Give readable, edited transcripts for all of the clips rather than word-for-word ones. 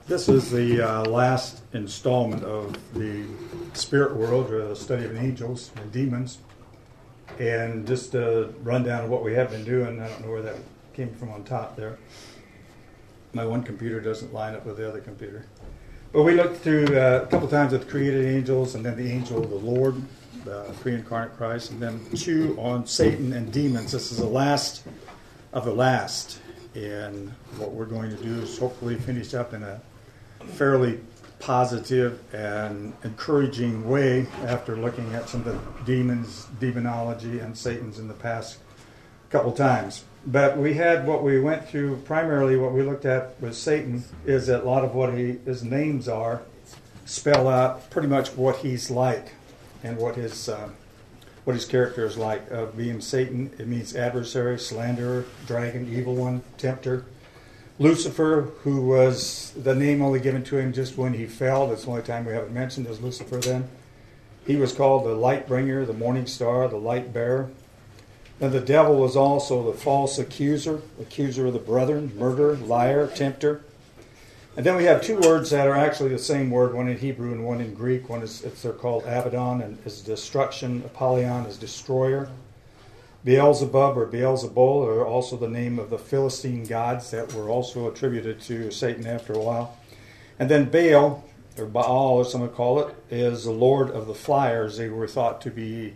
This is the last installment of the spirit world, or the study of angels and demons. And just a rundown of what we have been doing. I don't know where that came from on top there. My one computer doesn't line up with the other computer. But we looked through a couple times at the created angels, and then the angel of the Lord, the pre-incarnate Christ, and then 2 on Satan and demons. This is the last of the last. And what we're going to do is hopefully finish up in a fairly positive and encouraging way after looking at some of the demons, demonology, and Satan's in the past couple times. But we had what we went through, primarily what we looked at with Satan is that a lot of what his names are spell out pretty much what he's like and what his character is like. Being Satan, it means adversary, slanderer, dragon, evil one, tempter. Lucifer, who was the name only given to him just when he fell. That's the only time we haven't mentioned as Lucifer then. He was called the light bringer, the morning star, the light bearer. And the devil was also the false accuser of the brethren, murderer, liar, tempter. And then we have 2 words that are actually the same word, one in Hebrew and one in Greek. One is, they're called Abaddon, and is destruction. Apollyon is destroyer. Beelzebub or Beelzebul are also the name of the Philistine gods that were also attributed to Satan after a while. And then Baal, or Baal as some would call it, is the lord of the flyers. They were thought to be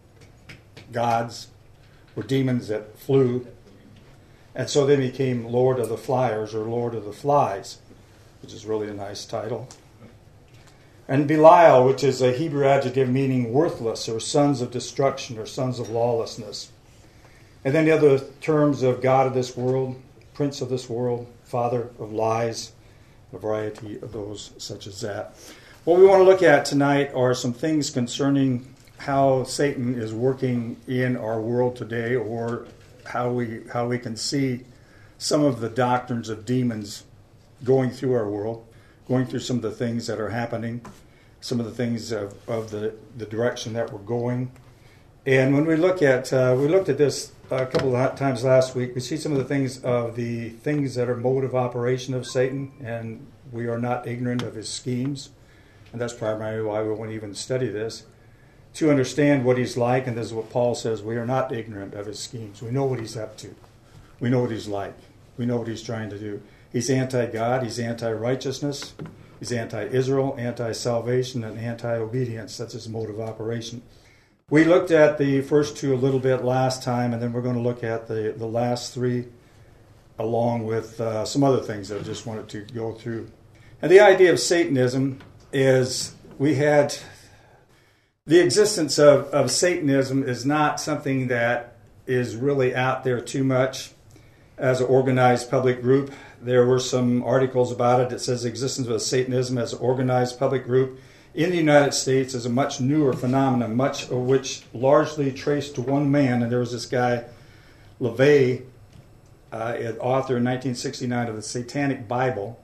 gods or demons that flew. And so they became Lord of the Flyers or Lord of the Flies, which is really a nice title. And Belial, which is a Hebrew adjective meaning worthless, or sons of destruction, or sons of lawlessness. And then the other terms of God of this world, prince of this world, father of lies, a variety of those such as that. What we want to look at tonight are some things concerning how Satan is working in our world today, or how we can see some of the doctrines of demons going through our world, going through some of the things that are happening, some of the things of the direction that we're going. And when we looked at this a couple of times last week, we see some of the things that are mode of operation of Satan, and we are not ignorant of his schemes. And that's primarily why we won't even study this, to understand what he's like. And this is what Paul says, we are not ignorant of his schemes. We know what he's up to. We know what he's like. We know what he's trying to do. He's anti-God, he's anti-righteousness, he's anti-Israel, anti-salvation, and anti-obedience. That's his mode of operation. We looked at the first 2 a little bit last time, and then we're going to look at the last 3 along with some other things that I just wanted to go through. And the idea of Satanism is we had the existence of Satanism is not something that is really out there too much as an organized public group. There were some articles about it that says the existence of Satanism as an organized public group in the United States is a much newer phenomenon, much of which largely traced to one man. And there was this guy, LaVey, an author in 1969 of the Satanic Bible,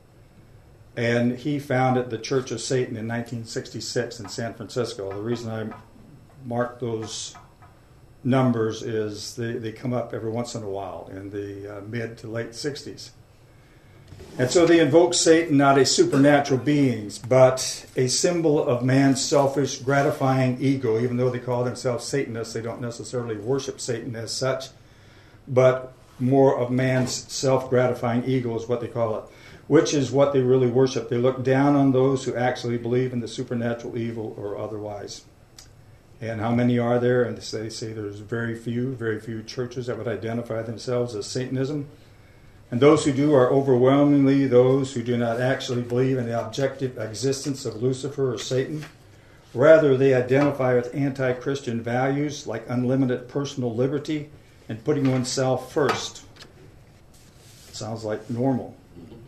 and he founded the Church of Satan in 1966 in San Francisco. The reason I marked those numbers is they come up every once in a while in the mid to late 60s. And so they invoke Satan, not a supernatural being, but a symbol of man's selfish, gratifying ego. Even though they call themselves Satanists, they don't necessarily worship Satan as such, but more of man's self-gratifying ego is what they call it, which is what they really worship. They look down on those who actually believe in the supernatural evil or otherwise. And how many are there? And they say there's very few churches that would identify themselves as Satanism. And those who do are overwhelmingly those who do not actually believe in the objective existence of Lucifer or Satan. Rather, they identify with anti-Christian values like unlimited personal liberty and putting oneself first. Sounds like normal.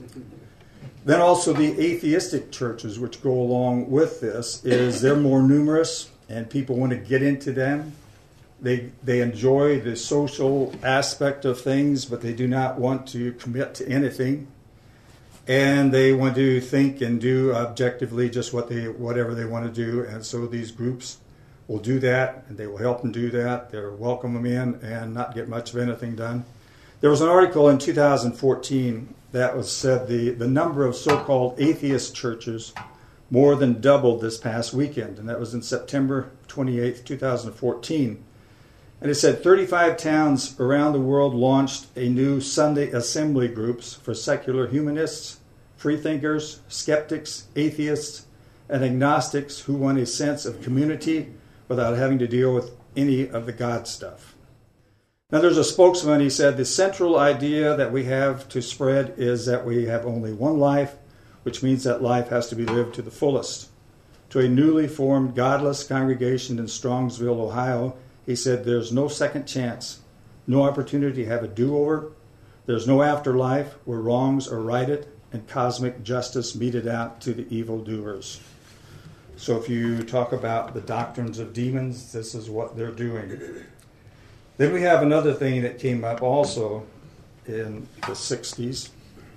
Then also the atheistic churches, which go along with this, is they're more numerous and people want to get into them. They enjoy the social aspect of things, but they do not want to commit to anything. And they want to think and do objectively just whatever they want to do. And so these groups will do that, and they will help them do that. They'll welcome them in and not get much of anything done. There was an article in 2014 that was said the number of so-called atheist churches more than doubled this past weekend, and that was in September 28th, 2014. And it said 35 towns around the world launched a new Sunday assembly groups for secular humanists, freethinkers, skeptics, atheists, and agnostics who want a sense of community without having to deal with any of the God stuff. Now there's a spokesman, he said, the central idea that we have to spread is that we have only one life, which means that life has to be lived to the fullest. To a newly formed godless congregation in Strongsville, Ohio, he said, there's no second chance, no opportunity to have a do-over. There's no afterlife where wrongs are righted and cosmic justice meted out to the evildoers. So if you talk about the doctrines of demons, this is what they're doing. Then we have another thing that came up also in the 60s.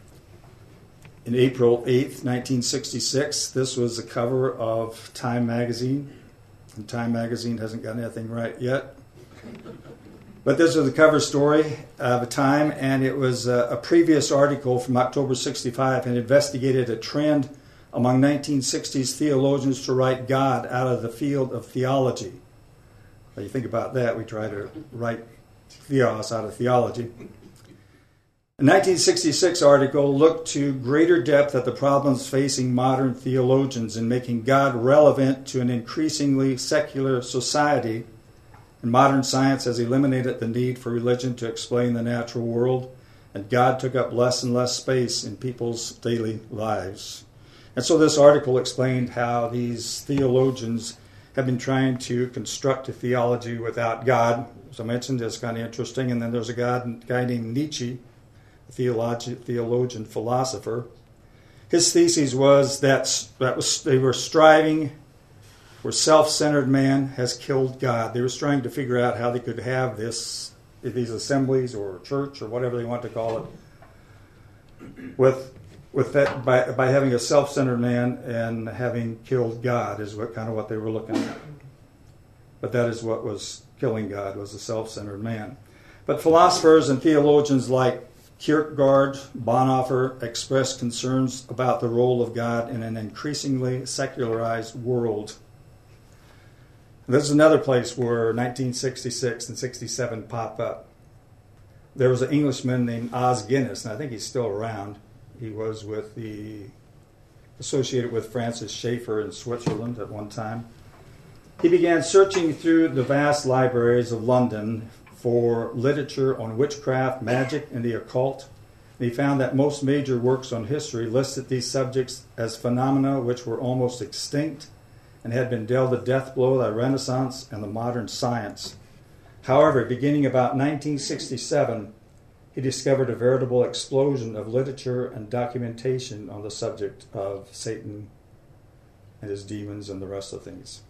In April 8th, 1966, this was the cover of Time magazine. And Time magazine hasn't got anything right yet. But this was the cover story of Time, and it was a previous article from October 65 and investigated a trend among 1960s theologians to write God out of the field of theology. Well, you think about that, we try to write theos out of theology. A 1966 article looked to greater depth at the problems facing modern theologians in making God relevant to an increasingly secular society. And modern science has eliminated the need for religion to explain the natural world, and God took up less and less space in people's daily lives. And so this article explained how these theologians have been trying to construct a theology without God. As I mentioned, it's kind of interesting. And then there's a guy named Nietzsche, a theologian, philosopher. His thesis was that they were striving where self-centered man has killed God. They were trying to figure out how they could have these assemblies or church or whatever they want to call it, with that by having a self-centered man and having killed God is what they were looking at. But that is what was killing God, was a self-centered man. But philosophers and theologians like Kierkegaard, Bonhoeffer expressed concerns about the role of God in an increasingly secularized world. This is another place where 1966 and 67 pop up. There was an Englishman named Os Guinness, and I think he's still around. He was associated with Francis Schaeffer in Switzerland at one time. He began searching through the vast libraries of London for literature on witchcraft, magic, and the occult. And he found that most major works on history listed these subjects as phenomena which were almost extinct and had been dealt a death blow by the Renaissance and the modern science. However, beginning about 1967, he discovered a veritable explosion of literature and documentation on the subject of Satan and his demons and the rest of things.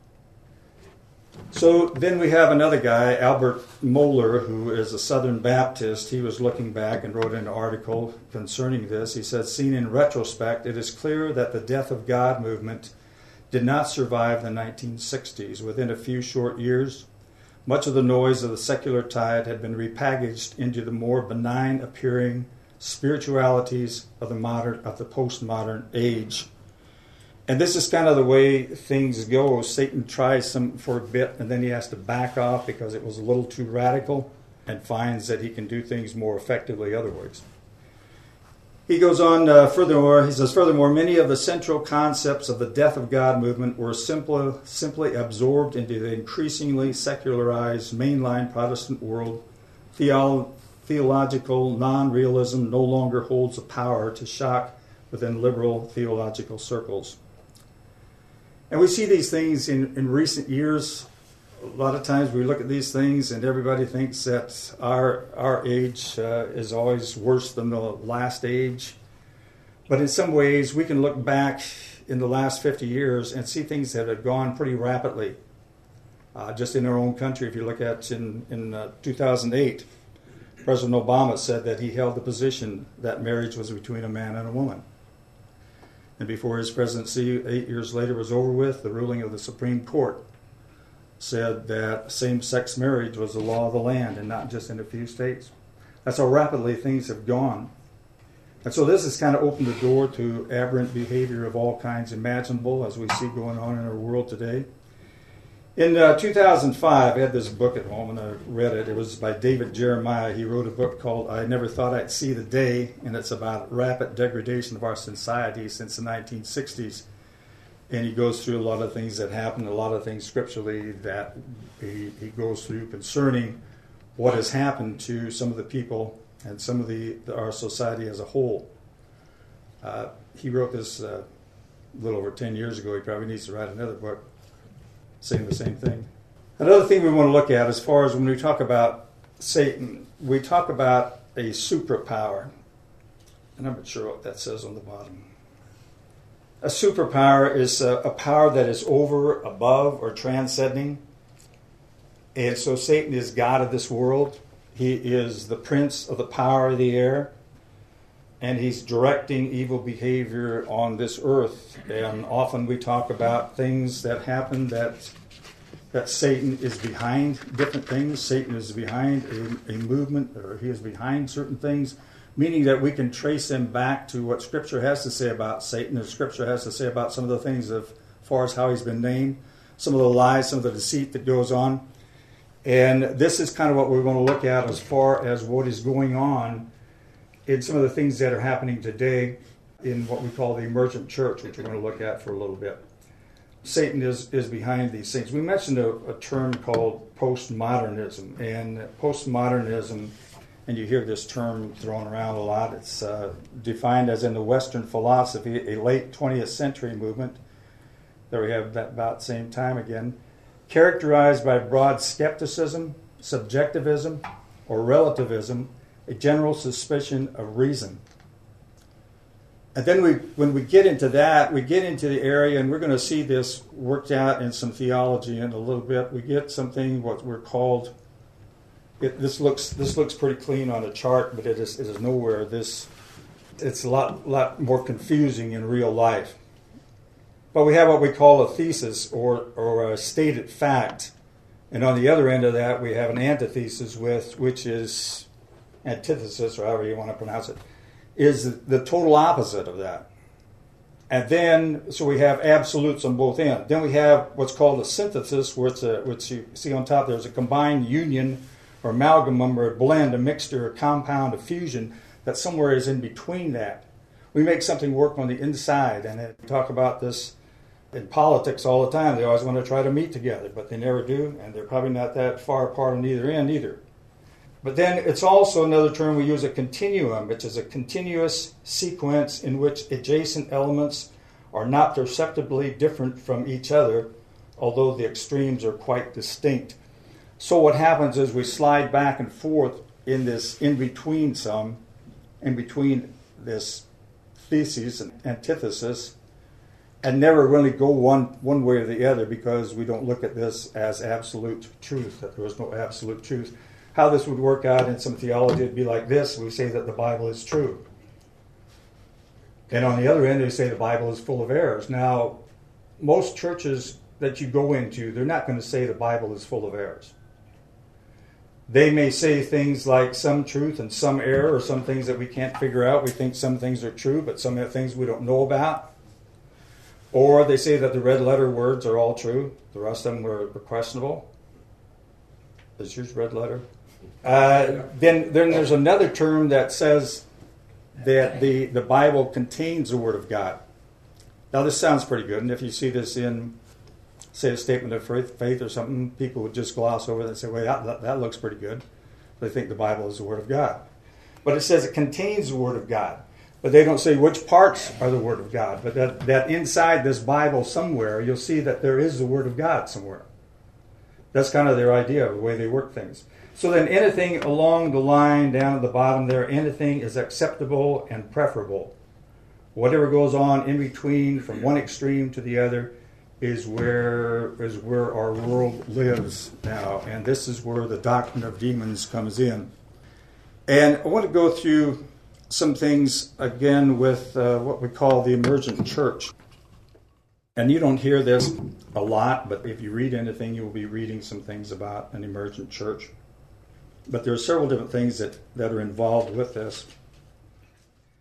So then we have another guy, Albert Mohler, who is a Southern Baptist. He was looking back and wrote an article concerning this. He said, seen in retrospect, it is clear that the Death of God movement did not survive the 1960s. Within a few short years, much of the noise of the secular tide had been repackaged into the more benign appearing spiritualities of the postmodern age. And this is kind of the way things go. Satan tries something for a bit, and then he has to back off because it was a little too radical, and finds that he can do things more effectively other ways. He goes on furthermore, he says, furthermore, many of the central concepts of the Death of God movement were simply absorbed into the increasingly secularized mainline Protestant world. Theological non-realism no longer holds the power to shock within liberal theological circles. And we see these things in recent years. A lot of times we look at these things and everybody thinks that our age is always worse than the last age. But in some ways we can look back in the last 50 years and see things that have gone pretty rapidly. Just in our own country, if you look at in 2008, President Obama said that he held the position that marriage was between a man and a woman. And before his presidency, 8 years later, was over with, the ruling of the Supreme Court said that same-sex marriage was the law of the land and not just in a few states. That's how rapidly things have gone. And so this has kind of opened the door to aberrant behavior of all kinds imaginable, as we see going on in our world today. In 2005, I had this book at home and I read it. It was by David Jeremiah. He wrote a book called I Never Thought I'd See the Day, and it's about rapid degradation of our society since the 1960s. And he goes through a lot of things that happened, a lot of things scripturally that he goes through concerning what has happened to some of the people and some of our society as a whole. He wrote this a little over 10 years ago. He probably needs to write another book saying the same thing. Another thing we want to look at as far as when we talk about Satan, we talk about a superpower. And I'm not sure what that says on the bottom. A superpower is a power that is over, above, or transcending. And so Satan is God of this world. He is the prince of the power of the air. And he's directing evil behavior on this earth. And often we talk about things that happen that Satan is behind different things. Satan is behind a movement, or he is behind certain things, meaning that we can trace him back to what Scripture has to say about Satan, and Scripture has to say about some of the things as far as how he's been named, some of the lies, some of the deceit that goes on. And this is kind of what we're going to look at as far as what is going on in some of the things that are happening today in what we call the emergent church, which we're going to look at for a little bit. Satan is behind these things. We mentioned a term called postmodernism. And postmodernism, and you hear this term thrown around a lot, it's defined as in the Western philosophy, a late 20th century movement that we have at about the same time again, characterized by broad skepticism, subjectivism, or relativism, a general suspicion of reason. And then when we get into that, we get into the area, and we're going to see this worked out in some theology in a little bit. We get something what we're called. This looks pretty clean on a chart, but it is nowhere. It's a lot more confusing in real life. But we have what we call a thesis or a stated fact, and on the other end of that, we have an antithesis which is antithesis, or however you want to pronounce it, is the total opposite of that. And then, so we have absolutes on both ends. Then we have what's called a synthesis, which you see on top, there's a combined union or amalgam or a blend, a mixture, a compound, a fusion, that somewhere is in between that. We make something work on the inside, and we talk about this in politics all the time. They always want to try to meet together, but they never do, and they're probably not that far apart on either end either. But then it's also another term we use, a continuum, which is a continuous sequence in which adjacent elements are not perceptibly different from each other, although the extremes are quite distinct. So what happens is we slide back and forth in this in-between this thesis and antithesis, and never really go one way or the other, because we don't look at this as absolute truth, that there is no absolute truth. How this would work out in some theology would be like this. We say that the Bible is true. And on the other end, they say the Bible is full of errors. Now, most churches that you go into, they're not going to say the Bible is full of errors. They may say things like some truth and some error, or some things that we can't figure out. We think some things are true, but some things we don't know about. Or they say that the red letter words are all true. The rest of them were questionable. Is yours red letter? Then there's another term that says that the Bible contains the Word of God. Now this sounds pretty good, and if you see this in, say, a statement of faith or something, people would just gloss over it and say, well, that looks pretty good. They think the Bible is the Word of God. But it says it contains the Word of God. But they don't say which parts are the Word of God. But that inside this Bible somewhere, you'll see that there is the Word of God somewhere. That's kind of their idea of the way they work things. So then anything along the line down at the bottom there, anything is acceptable and preferable. Whatever goes on in between from one extreme to the other is where our world lives now. And this is where the doctrine of demons comes in. And I want to go through some things again with what we call the emergent church. And you don't hear this a lot, but if you read anything, you will be reading some things about an emergent church. But there are several different things that are involved with this.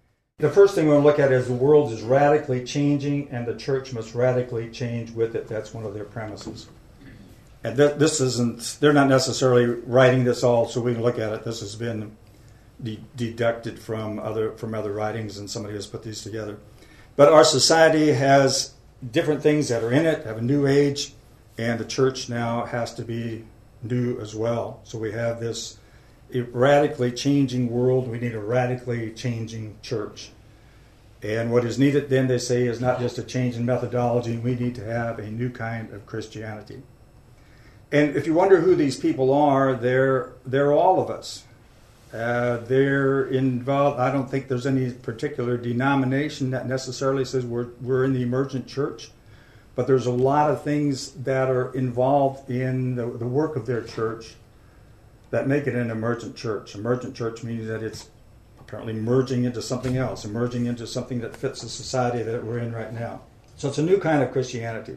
The first thing we're going to look at is the world is radically changing and the church must radically change with it. That's one of their premises. And this isn't, they're not necessarily writing this all so we can look at it. This has been deducted from other writings, and somebody has put these together. But our society has different things that are in it, have a new age, and the church now has to be new as well. So we have this radically changing world. We need a radically changing church. And what is needed then, they say, is not just a change in methodology. We need to have a new kind of Christianity. And if you wonder who these people are, they're all of us. They're involved. I don't think there's any particular denomination that necessarily says we're in the emergent church, but there's a lot of things that are involved in the work of their church that make it an emergent church. Emergent church means that it's apparently merging into something else, emerging into something that fits the society that we're in right now. So it's a new kind of Christianity.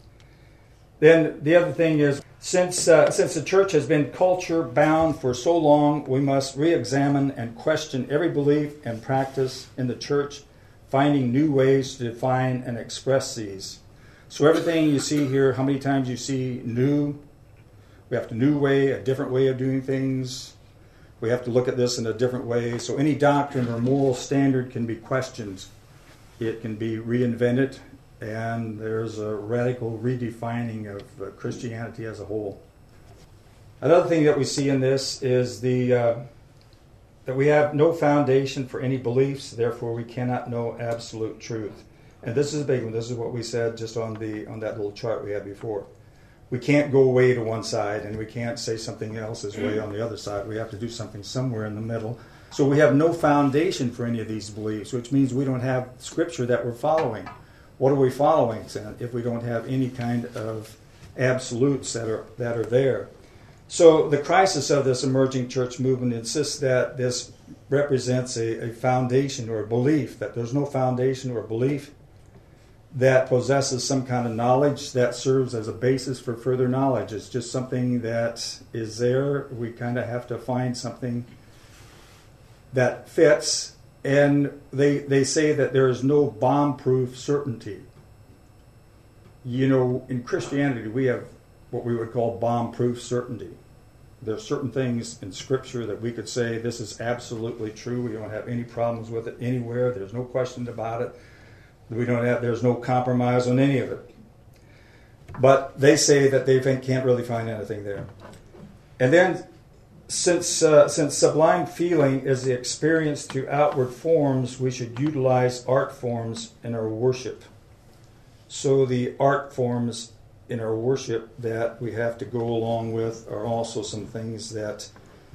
Then the other thing is, since the church has been culture-bound for so long, we must re-examine and question every belief and practice in the church, finding new ways to define and express these. So everything you see here, how many times you see new, we have a new way, a different way of doing things. We have to look at this in a different way. So any doctrine or moral standard can be questioned. It can be reinvented. And there's a radical redefining of Christianity as a whole. Another thing that we see in this is that we have no foundation for any beliefs, therefore we cannot know absolute truth. And this is a big one. This is what we said just on that little chart we had before. We can't go way to one side, and we can't say something else is way on the other side. We have to do something somewhere in the middle. So we have no foundation for any of these beliefs, which means we don't have scripture that we're following. What are we following if we don't have any kind of absolutes that are there? So the crisis of this emerging church movement insists that this represents a foundation or a belief, that there's no foundation or belief that possesses some kind of knowledge that serves as a basis for further knowledge. It's just something that is there. We kind of have to find something that fits. And they say that there is no bomb-proof certainty. You know, in Christianity, we have what we would call bomb-proof certainty. There are certain things in Scripture that we could say, this is absolutely true. We don't have any problems with it anywhere. There's no question about it. There's no compromise on any of it. But they say that they can't really find anything there. And then, since sublime feeling is the experience through outward forms, we should utilize art forms in our worship. So the art forms in our worship that we have to go along with are also some things that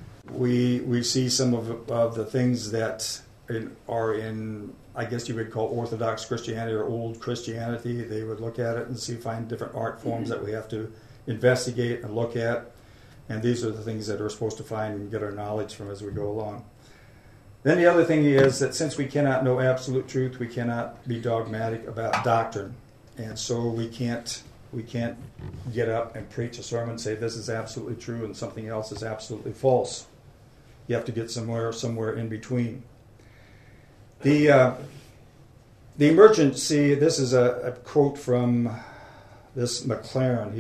we see some of the things that are in, I guess you would call Orthodox Christianity or old Christianity. They would look at it and find different art forms that we have to investigate and look at. And these are the things that we're supposed to find and get our knowledge from as we go along. Then the other thing is that since we cannot know absolute truth, we cannot be dogmatic about doctrine. And so we can't get up and preach a sermon and say this is absolutely true and something else is absolutely false. You have to get somewhere in between. The emergency, this is a quote from this McLaren.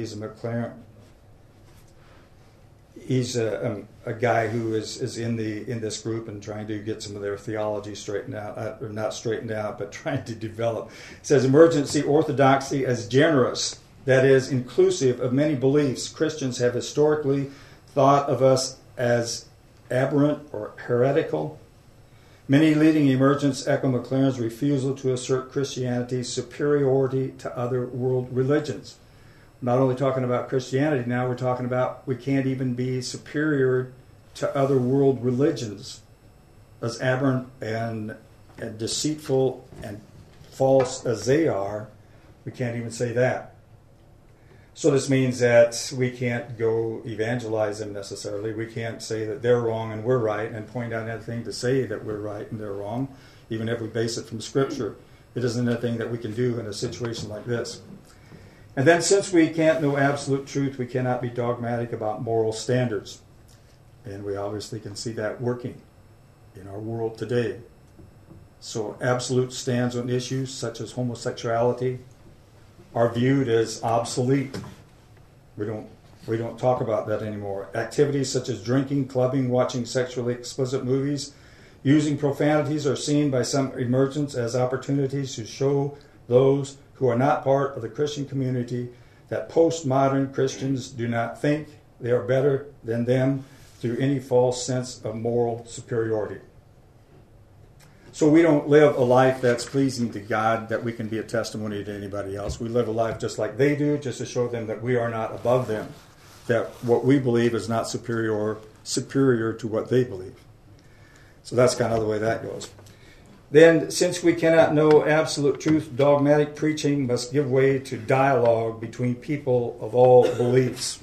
He's a guy who is in this group and trying to get some of their theology straightened out, or not straightened out, but trying to develop. It says, emergency orthodoxy as generous, that is, inclusive of many beliefs. Christians have historically thought of us as aberrant or heretical. Many leading emergents echo McLaren's refusal to assert Christianity's superiority to other world religions. Not only talking about Christianity now, we're talking about we can't even be superior to other world religions, as aberrant and deceitful and false as they are. We can't even say that. So this means that we can't go evangelize them necessarily. We can't say that they're wrong and we're right and point out anything to say that we're right and they're wrong, even if we base it from Scripture. It isn't anything that we can do in a situation like this. And then since we can't know absolute truth, we cannot be dogmatic about moral standards. And we obviously can see that working in our world today. So absolute stands on issues such as homosexuality are viewed as obsolete. We don't talk about that anymore. Activities such as drinking, clubbing, watching sexually explicit movies, using profanities are seen by some emergents as opportunities to show those who are not part of the Christian community that postmodern Christians do not think they are better than them through any false sense of moral superiority. So we don't live a life that's pleasing to God, that we can be a testimony to anybody else. We live a life just like they do, just to show them that we are not above them, that what we believe is not superior to what they believe. So that's kind of the way that goes. Then, since we cannot know absolute truth, dogmatic preaching must give way to dialogue between people of all beliefs.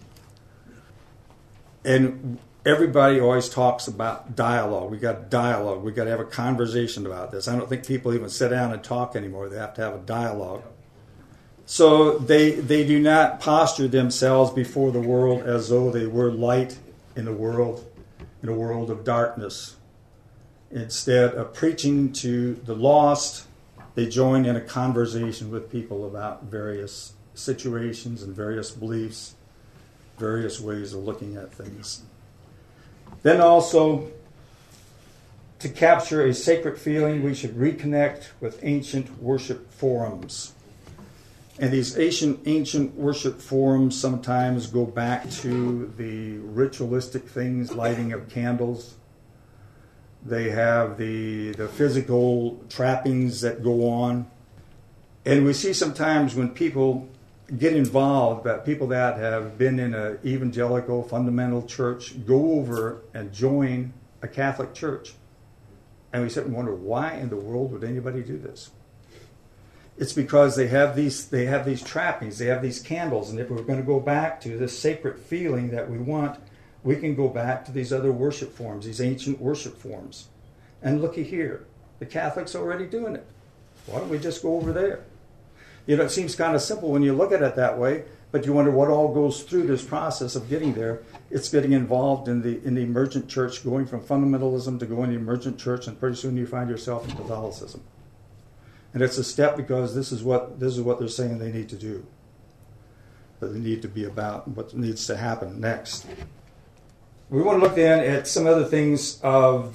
And everybody always talks about dialogue. We got dialogue. We got to have a conversation about this. I don't think people even sit down and talk anymore. They have to have a dialogue. So they do not posture themselves before the world as though they were light in a world of darkness. Instead of preaching to the lost, they join in a conversation with people about various situations and various beliefs, various ways of looking at things. Then also, to capture a sacred feeling, we should reconnect with ancient worship forums. And these ancient worship forums sometimes go back to the ritualistic things, lighting of candles. They have the physical trappings that go on. And we see sometimes when people get involved, that people that have been in an evangelical fundamental church go over and join a Catholic church. And we sit and wonder, why in the world would anybody do this? It's because they have these trappings, they have these candles, and if we're going to go back to this sacred feeling that we want, we can go back to these other worship forms, these ancient worship forms. And looky here, the Catholics are already doing it. Why don't we just go over there? You know, it seems kind of simple when you look at it that way, but you wonder what all goes through this process of getting there. It's getting involved in the emergent church, going from fundamentalism to going to the emergent church, and pretty soon you find yourself in Catholicism. And it's a step because this is what they're saying they need to do. That they need to be about, what needs to happen next. We want to look then at some other things of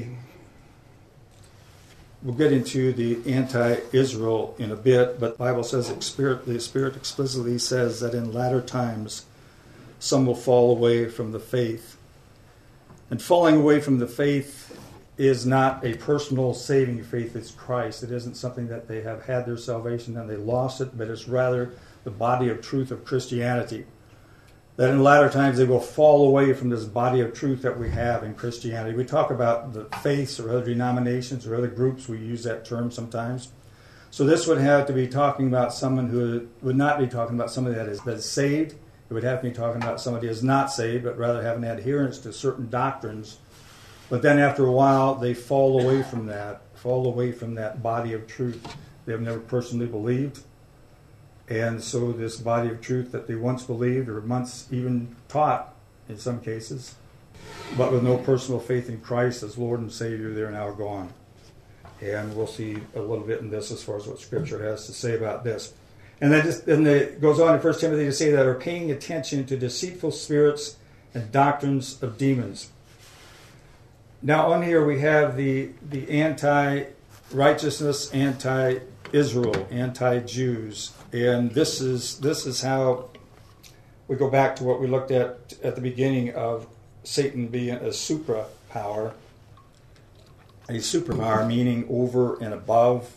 we'll get into the anti-Israel in a bit, but the Bible says the Spirit explicitly says that in latter times some will fall away from the faith. And falling away from the faith is not a personal saving faith, it's Christ. It isn't something that they have had their salvation and they lost it, but it's rather the body of truth of Christianity. That in latter times they will fall away from this body of truth that we have in Christianity. We talk about the faiths or other denominations or other groups. We use that term sometimes. So this would have to be talking about someone who would not be talking about somebody that is saved. It would have to be talking about somebody who is not saved, but rather having adherence to certain doctrines. But then after a while, they fall away from that body of truth they have never personally believed. And so this body of truth that they once believed or once even taught in some cases, but with no personal faith in Christ as Lord and Savior, they're now gone. And we'll see a little bit in this as far as what Scripture has to say about this. And then it goes on in 1 Timothy to say that are paying attention to deceitful spirits and doctrines of demons. Now on here we have the anti-righteousness, anti-Israel, anti-Jews. And this is how we go back to what we looked at the beginning of Satan being a superpower. A superpower meaning over and above,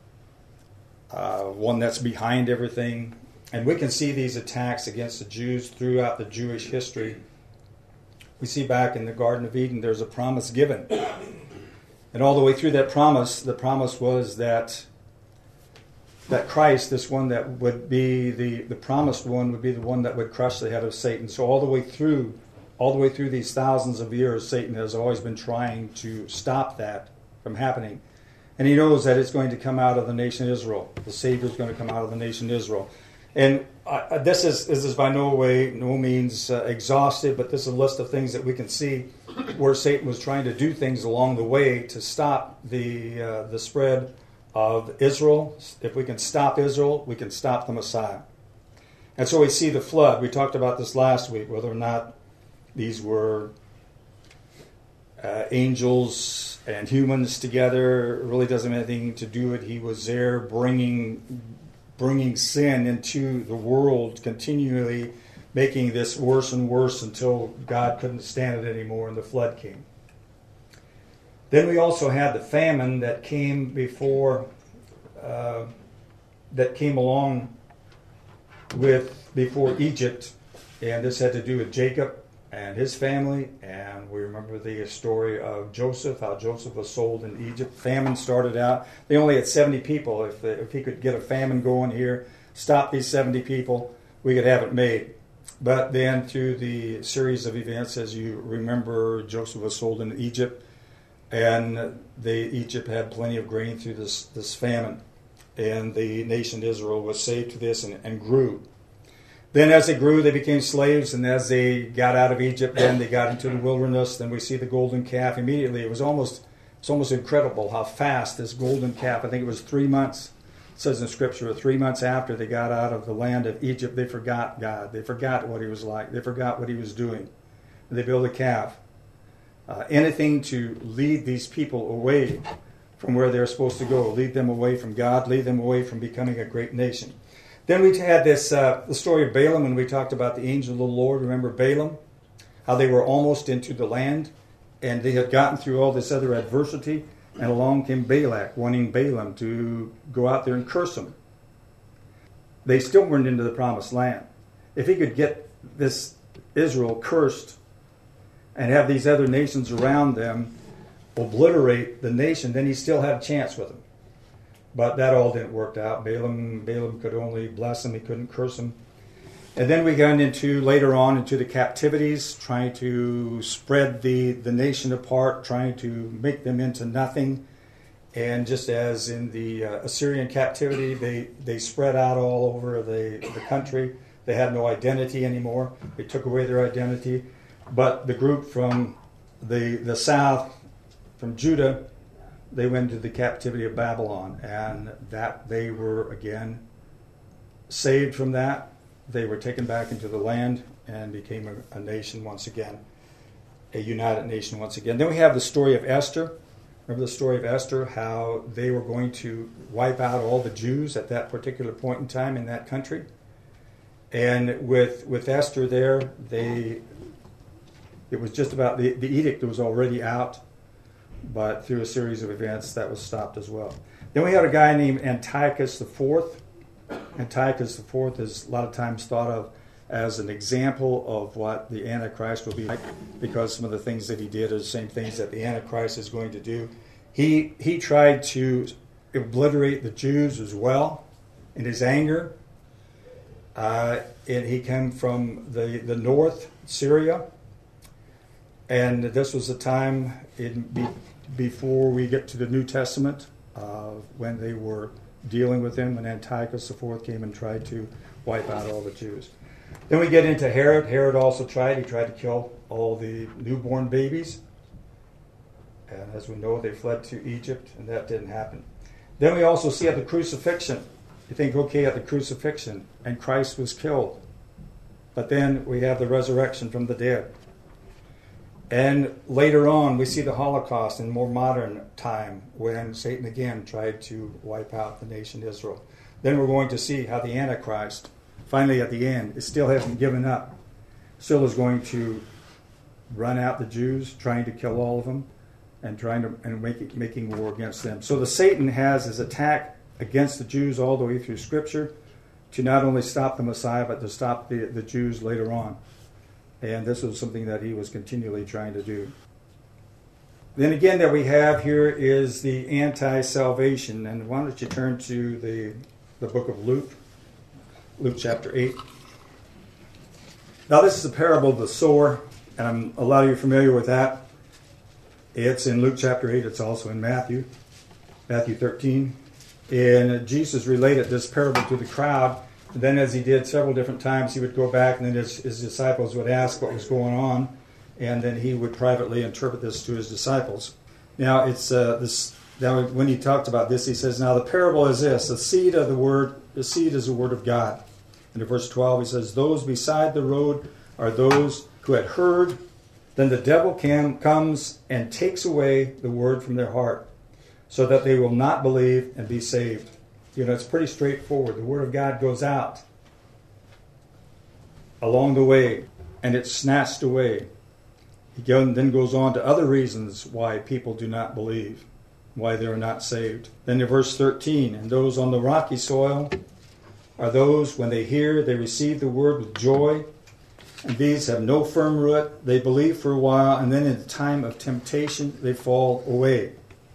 one that's behind everything. And we can see these attacks against the Jews throughout the Jewish history. We see back in the Garden of Eden, there's a promise given. And all the way through that promise, the promise was that Christ, this one that would be the promised one, would be the one that would crush the head of Satan. So all the way through these thousands of years, Satan has always been trying to stop that from happening. And he knows that it's going to come out of the nation Israel. The Savior is going to come out of the nation Israel. And this is by no means exhaustive, but this is a list of things that we can see where Satan was trying to do things along the way to stop the spread of Israel. If we can stop Israel, we can stop the Messiah. And so we see the flood. We talked about this last week, whether or not these were angels and humans together. It really doesn't have anything to do with it. He was there bringing sin into the world, continually making this worse and worse until God couldn't stand it anymore and the flood came. Then we also had the famine that came before, before Egypt, and this had to do with Jacob and his family, and we remember the story of Joseph, how Joseph was sold in Egypt. Famine started out. They only had 70 people. If he could get a famine going here, stop these 70 people, we could have it made. But then through the series of events, as you remember, Joseph was sold in Egypt, and Egypt had plenty of grain through this famine, and the nation Israel was saved to this and grew. Then as they grew, they became slaves, and as they got out of Egypt, then they got into the wilderness. Then we see the golden calf immediately. It's almost incredible how fast this golden calf, I think it was 3 months, it says in Scripture, 3 months after they got out of the land of Egypt, they forgot God. They forgot what he was like. They forgot what he was doing. And they built a calf. Anything to lead these people away from where they're supposed to go, lead them away from God, lead them away from becoming a great nation. Then we had this the story of Balaam, and we talked about the angel of the Lord. Remember Balaam? How they were almost into the land, and they had gotten through all this other adversity, and along came Balak, wanting Balaam to go out there and curse them. They still weren't into the promised land. If he could get this Israel cursed and have these other nations around them obliterate the nation, then he still had a chance with them. But that all didn't work out. Balaam could only bless them. He couldn't curse them. And then we got later on into the captivities, trying to spread the nation apart, trying to make them into nothing. And just as in the Assyrian captivity, they spread out all over the country. They had no identity anymore. They took away their identity. But the group from the south, from Judah, they went to the captivity of Babylon, and that they were again saved from that. They were taken back into the land and became a nation once again, a united nation once again. Then we have the story of Esther. Remember the story of Esther, how they were going to wipe out all the Jews at that particular point in time in that country. And with Esther there, it was just about, the edict was already out, but through a series of events that was stopped as well. Then we had a guy named Antiochus IV. Antiochus IV is a lot of times thought of as an example of what the Antichrist will be like, because some of the things that he did are the same things that the Antichrist is going to do. He tried to obliterate the Jews as well in his anger. And he came from the north, Syria. And this was a time before we get to the New Testament, when they were dealing with him, when Antiochus IV came and tried to wipe out all the Jews. Then we get into Herod. Herod also tried to kill all the newborn babies. And as we know, they fled to Egypt, and that didn't happen. Then we also see at the crucifixion. You think, okay, at the crucifixion, and Christ was killed. But then we have the resurrection from the dead. And later on, we see the Holocaust in more modern time, when Satan again tried to wipe out the nation Israel. Then we're going to see how the Antichrist, finally at the end, it still hasn't given up. Still is going to run out the Jews, trying to kill all of them, and making war against them. So the Satan has his attack against the Jews all the way through Scripture, to not only stop the Messiah, but to stop the Jews later on. And this was something that he was continually trying to do. Then again, that we have here is the anti-salvation. And why don't you turn to the book of Luke, Luke chapter 8. Now this is the parable of the sower, and a lot of you are familiar with that. It's in Luke chapter 8. It's also in Matthew 13. And Jesus related this parable to the crowd. And then as he did several different times, he would go back, and then his disciples would ask what was going on, and then he would privately interpret this to his disciples. Now, it's this. Now, when he talked about this, he says, "Now the parable is this: the seed is the word of God." And in verse 12, he says, "Those beside the road are those who had heard. Then the devil comes and takes away the word from their heart, so that they will not believe and be saved." It's pretty straightforward. The word of God goes out along the way, and it's snatched away. He then goes on to other reasons why people do not believe, why they are not saved. Then in verse 13, "And those on the rocky soil are those, when they hear, they receive the word with joy. And these have no firm root. They believe for a while, and then in the time of temptation, they fall away."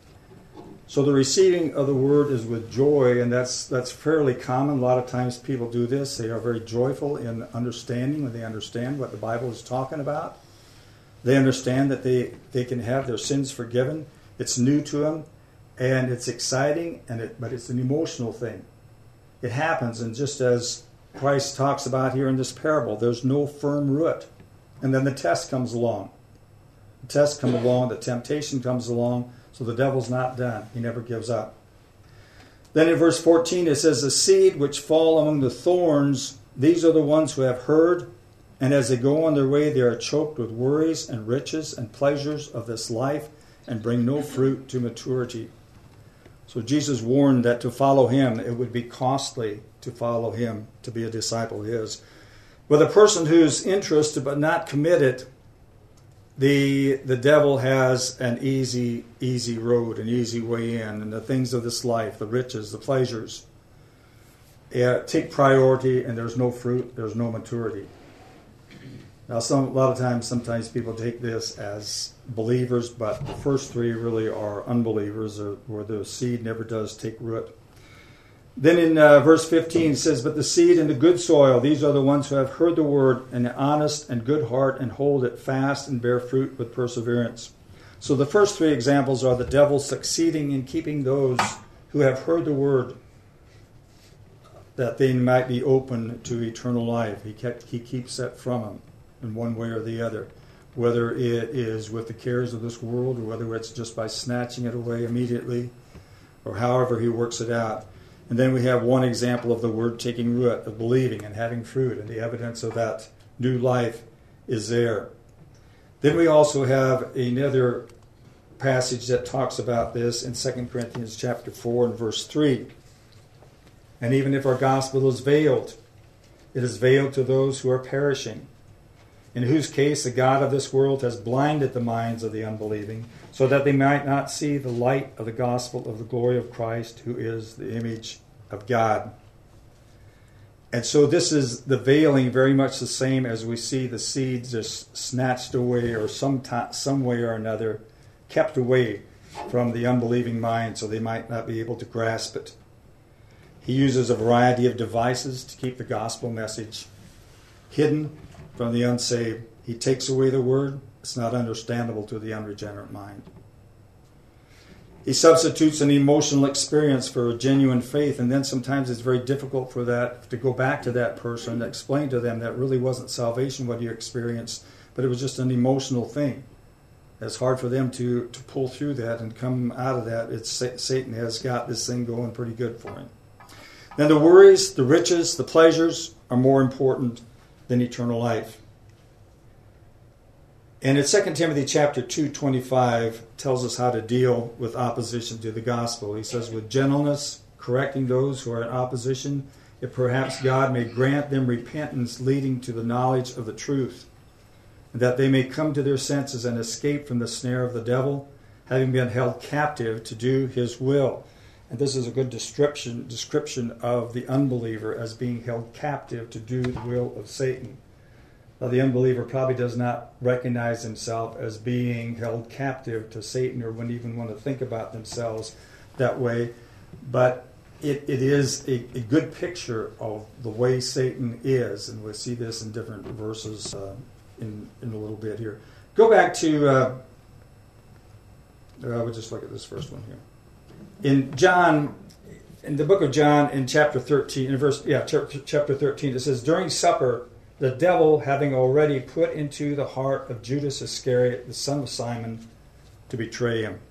So the receiving of the word is with joy, and that's fairly common. A lot of times people do this. They are very joyful in understanding when they understand what the Bible is talking about. They understand that they can have their sins forgiven. It's new to them, and it's exciting, but it's an emotional thing. It happens, and just as Christ talks about here in this parable, there's no firm root. And then the test comes along. The test comes along, the temptation comes along, so the devil's not done. He never gives up. Then in verse 14 it says, "The seed which fall among the thorns, these are the ones who have heard, and as they go on their way they are choked with worries and riches and pleasures of this life, and bring no fruit to maturity." So Jesus warned that to follow him, it would be costly to follow him, to be a disciple of his. With a person who's interested but not committed, the devil has an easy road, an easy way in, and the things of this life, the riches, the pleasures, take priority, and there's no fruit, there's no maturity. Now, sometimes people take this as believers, but the first three really are unbelievers, where the seed never does take root. Then in verse 15 it says, "But the seed in the good soil, these are the ones who have heard the word in an honest and good heart, and hold it fast and bear fruit with perseverance." So the first three examples are the devil succeeding in keeping those who have heard the word, that they might be open to eternal life. He keeps that from them in one way or the other, whether it is with the cares of this world, or whether it's just by snatching it away immediately, or however he works it out. And then we have one example of the word taking root, of believing and having fruit, and the evidence of that new life is there. Then we also have another passage that talks about this in 2 Corinthians chapter 4 and verse 3. "And even if our gospel is veiled, it is veiled to those who are perishing, in whose case the God of this world has blinded the minds of the unbelieving, so that they might not see the light of the gospel of the glory of Christ, who is the image of God." And so this is the veiling, very much the same as we see the seeds just snatched away, or some way or another kept away from the unbelieving mind, so they might not be able to grasp it. He uses a variety of devices to keep the gospel message hidden from the unsaved. He takes away the word. It's not understandable to the unregenerate mind. He substitutes an emotional experience for a genuine faith, and then sometimes it's very difficult for that to go back to that person and explain to them that really wasn't salvation what you experienced, but it was just an emotional thing. It's hard for them to pull through that and come out of that. Satan has got this thing going pretty good for him. Then the worries, the riches, the pleasures are more important than eternal life. And in 2 Timothy chapter 2:25 tells us how to deal with opposition to the gospel. He says, "With gentleness, correcting those who are in opposition, if perhaps God may grant them repentance leading to the knowledge of the truth, and that they may come to their senses and escape from the snare of the devil, having been held captive to do his will." And this is a good description of the unbeliever as being held captive to do the will of Satan. Now, the unbeliever probably does not recognize himself as being held captive to Satan, or wouldn't even want to think about themselves that way. But it is a good picture of the way Satan is, and we'll see this in different verses in a little bit here. Go back to, we'll just look at this first one here. In John in the book of John, in chapter 13, chapter 13, it says, during supper, the devil having already put into the heart of Judas Iscariot, the son of Simon, to betray him.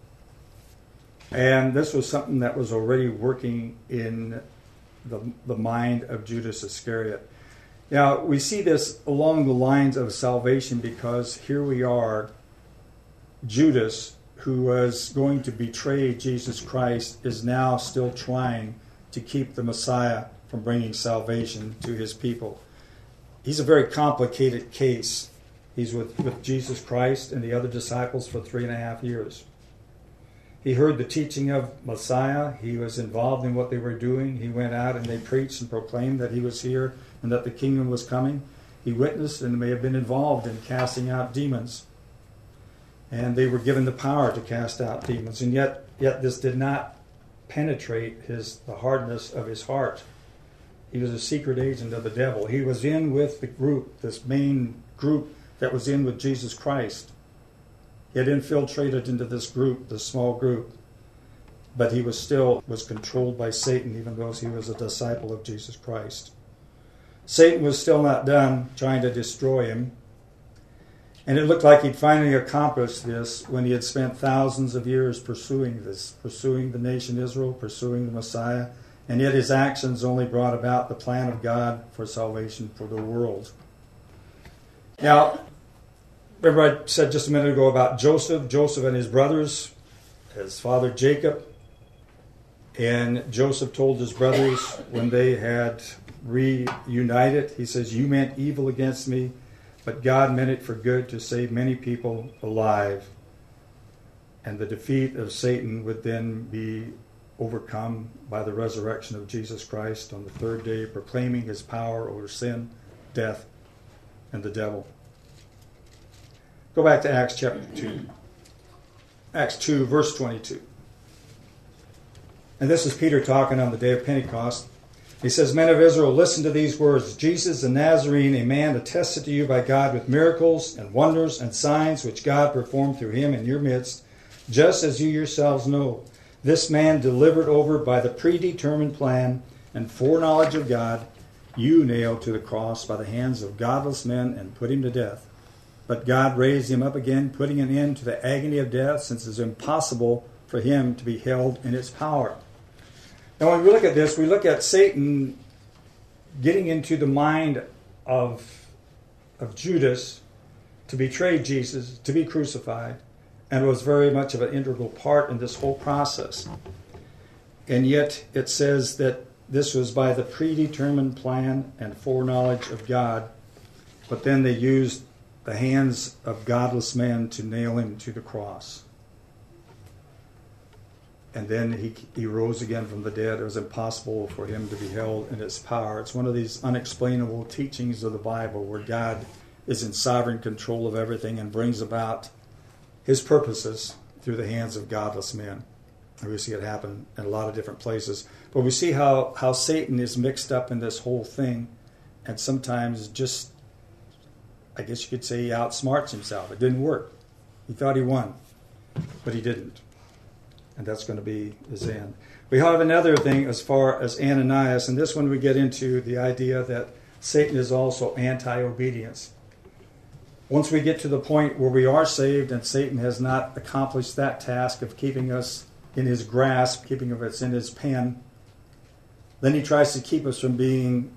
And this was something that was already working in the mind of Judas Iscariot. Now, we see this along the lines of salvation because here we are, Judas, who was going to betray Jesus Christ, is now still trying to keep the Messiah from bringing salvation to his people. He's a very complicated case. He's with Jesus Christ and the other disciples for 3.5 years. He heard the teaching of Messiah. He was involved in what they were doing. He went out and they preached and proclaimed that he was here and that the kingdom was coming. He witnessed and may have been involved in casting out demons. And they were given the power to cast out demons. And yet this did not penetrate the hardness of his heart. He was a secret agent of the devil. He was in with the group, this main group that was in with Jesus Christ. He had infiltrated into this group, this small group. But he was controlled by Satan, even though he was a disciple of Jesus Christ. Satan was still not done trying to destroy him. And it looked like he'd finally accomplished this when he had spent thousands of years pursuing the nation Israel, pursuing the Messiah, and yet his actions only brought about the plan of God for salvation for the world. Now, remember I said just a minute ago about Joseph and his brothers, his father Jacob, and Joseph told his brothers when they had reunited, he says, "You meant evil against me, but God meant it for good to save many people alive." And the defeat of Satan would then be overcome by the resurrection of Jesus Christ on the third day, proclaiming his power over sin, death, and the devil. Go back to Acts chapter 2. Acts 2, verse 22. And this is Peter talking on the day of Pentecost. He says, "Men of Israel, listen to these words. Jesus the Nazarene, a man attested to you by God with miracles and wonders and signs which God performed through him in your midst, just as you yourselves know. This man delivered over by the predetermined plan and foreknowledge of God, you nailed to the cross by the hands of godless men and put him to death. But God raised him up again, putting an end to the agony of death, since it is impossible for him to be held in its power." Now when we look at this, we look at Satan getting into the mind of Judas to betray Jesus, to be crucified, and was very much of an integral part in this whole process. And yet it says that this was by the predetermined plan and foreknowledge of God, but then they used the hands of godless men to nail him to the cross. And then he rose again from the dead. It was impossible for him to be held in its power. It's one of these unexplainable teachings of the Bible where God is in sovereign control of everything and brings about his purposes through the hands of godless men. And we see it happen in a lot of different places. But we see how Satan is mixed up in this whole thing, and sometimes just, I guess you could say, he outsmarts himself. It didn't work. He thought he won, but he didn't. And that's going to be his end. We have another thing as far as Ananias, and this one we get into the idea that Satan is also anti-obedience. Once we get to the point where we are saved and Satan has not accomplished that task of keeping us in his grasp, keeping us in his pen, then he tries to keep us from being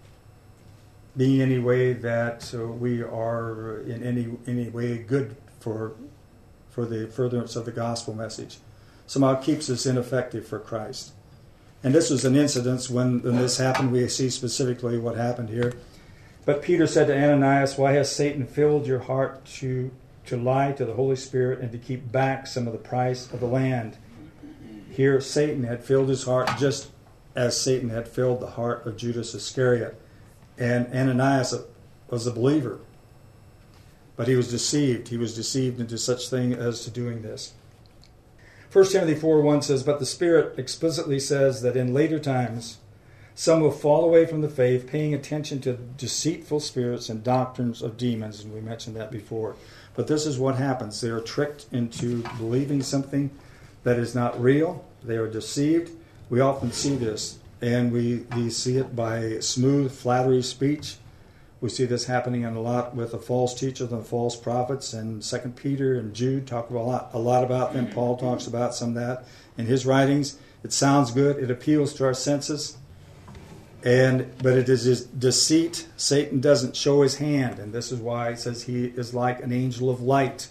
any way that we are in any way good for the furtherance of the gospel message. Somehow keeps us ineffective for Christ. And this was an incident when this happened. We see specifically what happened here. But Peter said to Ananias, "Why has Satan filled your heart to lie to the Holy Spirit and to keep back some of the price of the land?" Here Satan had filled his heart just as Satan had filled the heart of Judas Iscariot. And Ananias was a believer. But he was deceived. He was deceived into such thing as to doing this. 1 Timothy 4:1 says, "But the Spirit explicitly says that in later times some will fall away from the faith, paying attention to deceitful spirits and doctrines of demons." And we mentioned that before. But this is what happens. They are tricked into believing something that is not real. They are deceived. We often see this, and we see it by smooth, flattery speech. We see this happening a lot with the false teachers and the false prophets, and 2 Peter and Jude talk a lot about them. Paul talks about some of that in his writings. It sounds good. It appeals to our senses. But it is his deceit. Satan doesn't show his hand, and this is why it says he is like an angel of light.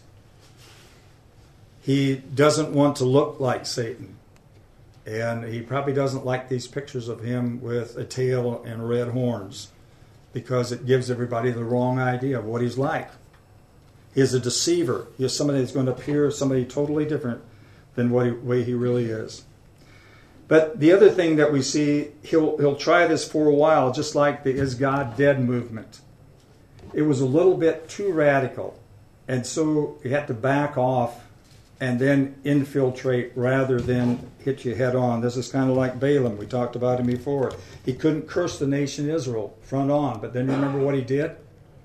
He doesn't want to look like Satan. And he probably doesn't like these pictures of him with a tail and red horns, because it gives everybody the wrong idea of what he's like. He is a deceiver. He is somebody that's going to appear somebody totally different than way he really is. But the other thing that we see, he'll try this for a while, just like the Is God Dead movement. It was a little bit too radical, and so he had to back off and then infiltrate rather than hit you head on. This is kind of like Balaam. We talked about him before. He couldn't curse the nation Israel front on, but then remember what he did?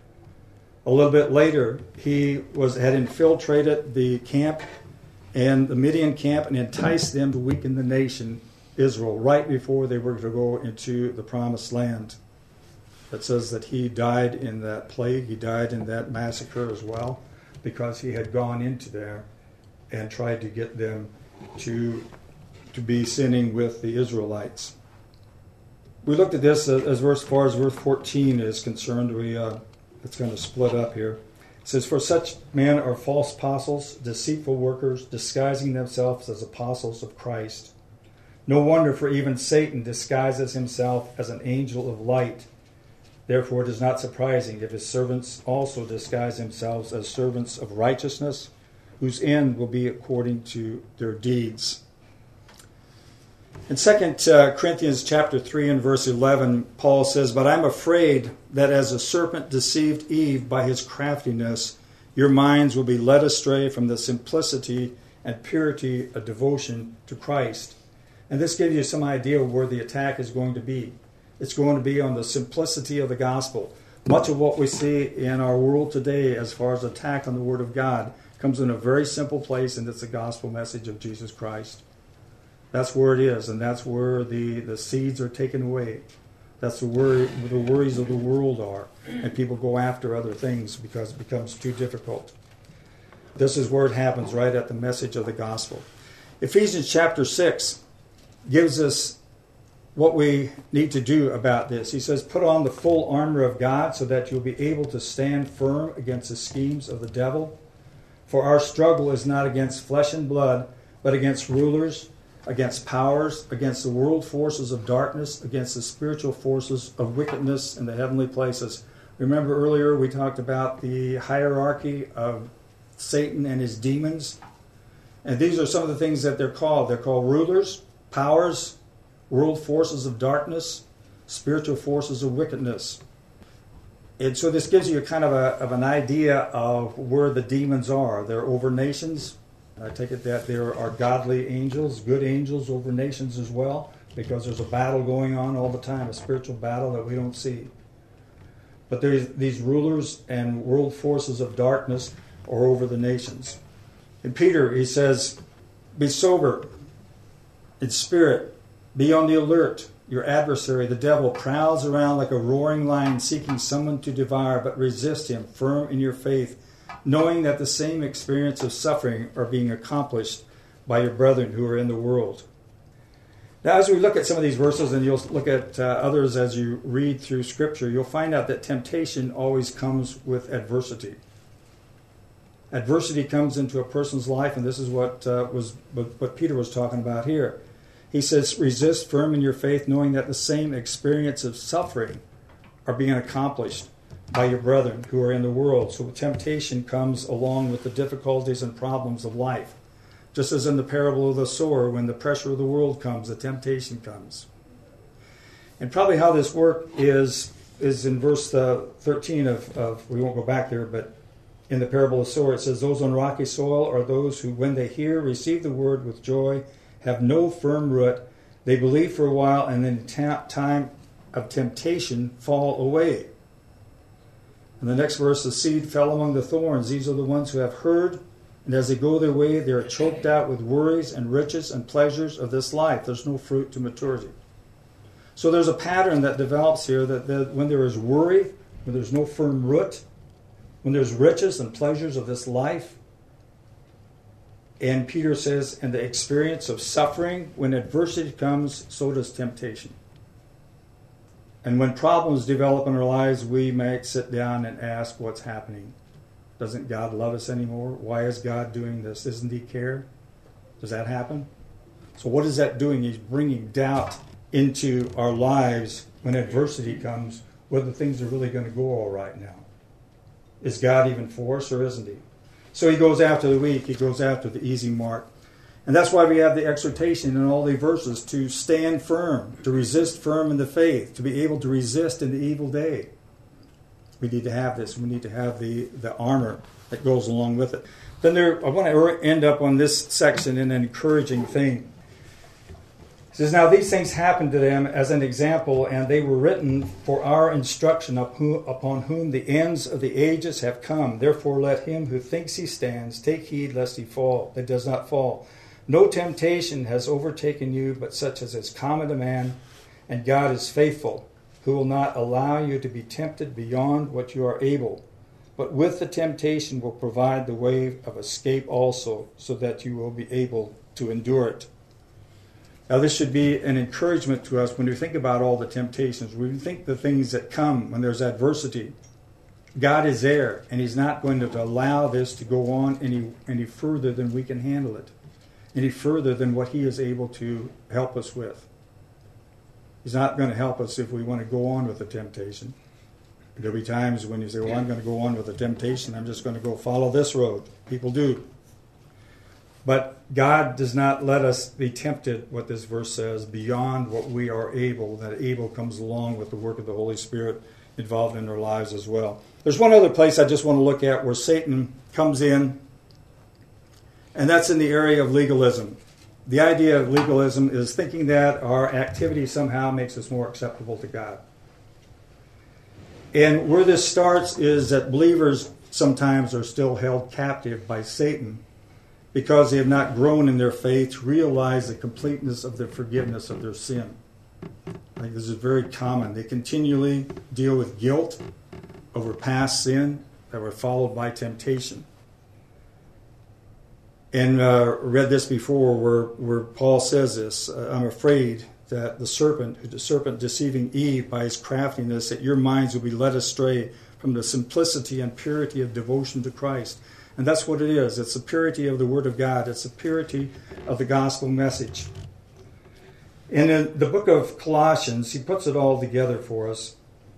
A little bit later, he had infiltrated the camp and the Midian camp and enticed them to weaken the nation Israel right before they were to go into the promised land. It says that he died in that plague. He died in that massacre as well, because he had gone into there and tried to get them to be sinning with the Israelites. We looked at this as far as verse 14 is concerned. It's going to split up here. It says, "For such men are false apostles, deceitful workers, disguising themselves as apostles of Christ. No wonder, for even Satan disguises himself as an angel of light. Therefore it is not surprising if his servants also disguise themselves as servants of righteousness, whose end will be according to their deeds." In 2 Corinthians chapter 3 and verse 11, Paul says, "But I'm afraid that as the serpent deceived Eve by his craftiness, your minds will be led astray from the simplicity and purity of devotion to Christ." And this gives you some idea of where the attack is going to be. It's going to be on the simplicity of the gospel. Much of what we see in our world today as far as attack on the Word of God comes in a very simple place, and it's the gospel message of Jesus Christ. That's where it is, and that's where the seeds are taken away. That's where the worries of the world are, and people go after other things because it becomes too difficult. This is where it happens, right at the message of the gospel. Ephesians chapter 6 gives us what we need to do about this. He says, "Put on the full armor of God so that you'll be able to stand firm against the schemes of the devil. For our struggle is not against flesh and blood, but against rulers, against powers, against the world forces of darkness, against the spiritual forces of wickedness in the heavenly places." Remember earlier we talked about the hierarchy of Satan and his demons. And these are some of the things that they're called. They're called rulers, powers, world forces of darkness, spiritual forces of wickedness. And so this gives you a kind of an idea of where the demons are. They're over nations. I take it that there are godly angels, good angels over nations as well, because there's a battle going on all the time, a spiritual battle that we don't see. But there's these rulers and world forces of darkness are over the nations. In Peter, he says, "Be sober in spirit, be on the alert. Your adversary, the devil, prowls around like a roaring lion seeking someone to devour, but resist him, firm in your faith, knowing that the same experience of suffering are being accomplished by your brethren who are in the world." Now, as we look at some of these verses, and you'll look at others as you read through Scripture, you'll find out that temptation always comes with adversity. Adversity comes into a person's life, and this is what Peter was talking about here. He says, "Resist firm in your faith, knowing that the same experience of suffering are being accomplished by your brethren who are in the world." So temptation comes along with the difficulties and problems of life. Just as in the parable of the sower, when the pressure of the world comes, the temptation comes. And probably how this works is in verse 13 of, we won't go back there, but in the parable of the sower, it says, "Those on rocky soil are those who, when they hear, receive the word with joy, have no firm root. They believe for a while, and then in time of temptation fall away." And the next verse, "The seed fell among the thorns. These are the ones who have heard And as they go their way, they are choked out with worries and riches and pleasures of this life. There's no fruit to maturity. So there's a pattern that develops here that when there is worry, when there's no firm root, when there's riches and pleasures of this life, and Peter says, in the experience of suffering, when adversity comes, so does temptation. And when problems develop in our lives, we might sit down and ask, what's happening? Doesn't God love us anymore? Why is God doing this? Doesn't He care? Does that happen? So what is that doing? He's bringing doubt into our lives when adversity comes, whether things are really going to go all right now. Is God even for us or isn't He? So he goes after the weak. He goes after the easy mark. And that's why we have the exhortation in all the verses to stand firm, to resist firm in the faith, to be able to resist in the evil day. We need to have this. We need to have the armor that goes along with it. Then I want to end up on this section in an encouraging thing. It says, now these things happened to them as an example, and they were written for our instruction, upon whom the ends of the ages have come. Therefore let him who thinks he stands take heed lest he fall, that does not fall. No temptation has overtaken you, but such as is common to man, and God is faithful, who will not allow you to be tempted beyond what you are able, but with the temptation will provide the way of escape also, so that you will be able to endure it. Now this should be an encouragement to us when we think about all the temptations, when we think the things that come when there's adversity. God is there, and He's not going to allow this to go on any further than we can handle it, any further than what He is able to help us with. He's not going to help us if we want to go on with the temptation. There'll be times when you say, well, I'm going to go on with the temptation. I'm just going to go follow this road. People do. But God does not let us be tempted, what this verse says, beyond what we are able. That able comes along with the work of the Holy Spirit involved in our lives as well. There's one other place I just want to look at where Satan comes in, and that's in the area of legalism. The idea of legalism is thinking that our activity somehow makes us more acceptable to God. And where this starts is that believers sometimes are still held captive by Satan because they have not grown in their faith to realize the completeness of the forgiveness of their sin. I think this is very common. They continually deal with guilt over past sin that were followed by temptation. And read this before where Paul says this, I'm afraid that the serpent deceiving Eve by his craftiness, that your minds will be led astray from the simplicity and purity of devotion to Christ. And that's what it is. It's the purity of the Word of God. It's the purity of the gospel message. In the book of Colossians, he puts it all together for us.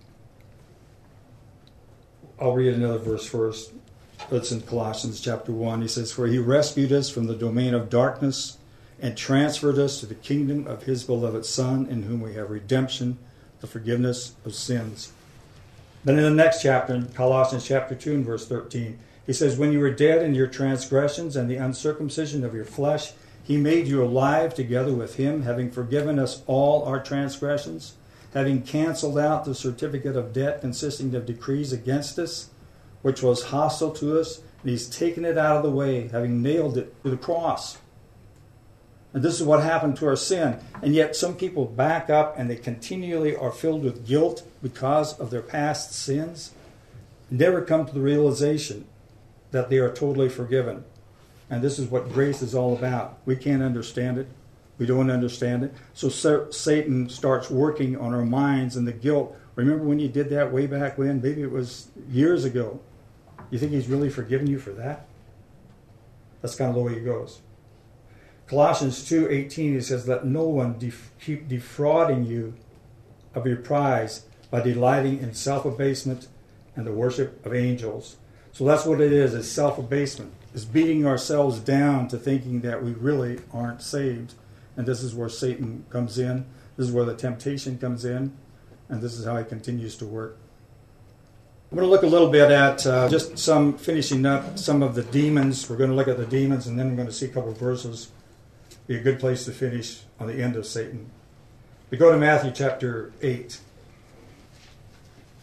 I'll read another verse first. It's in Colossians chapter 1. He says, for He rescued us from the domain of darkness and transferred us to the kingdom of His beloved Son, in whom we have redemption, the forgiveness of sins. Then in the next chapter, in Colossians chapter 2 and verse 13, he says, when you were dead in your transgressions and the uncircumcision of your flesh, He made you alive together with Him, having forgiven us all our transgressions, having canceled out the certificate of debt consisting of decrees against us, which was hostile to us, and He's taken it out of the way, having nailed it to the cross. And this is what happened to our sin. And yet some people back up and they continually are filled with guilt because of their past sins, never come to the realization that they are totally forgiven. And this is what grace is all about. We can't understand it. We don't understand it. So Satan starts working on our minds and the guilt. Remember when you did that way back when? Maybe it was years ago. You think He's really forgiven you for that? That's kind of the way it goes. Colossians 2:18, he says, let no one keep defrauding you of your prize by delighting in self-abasement and the worship of angels. So that's what it is self-abasement. It's beating ourselves down to thinking that we really aren't saved. And this is where Satan comes in. This is where the temptation comes in. And this is how he continues to work. I'm going to look a little bit at just finishing up some of the demons. We're going to look at the demons, and then we're going to see a couple of verses. Be a good place to finish on the end of Satan. We go to Matthew chapter 8.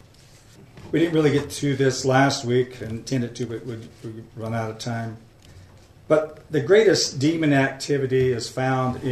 We didn't really get to this last week, intended to, but we run out of time. But the greatest demon activity is found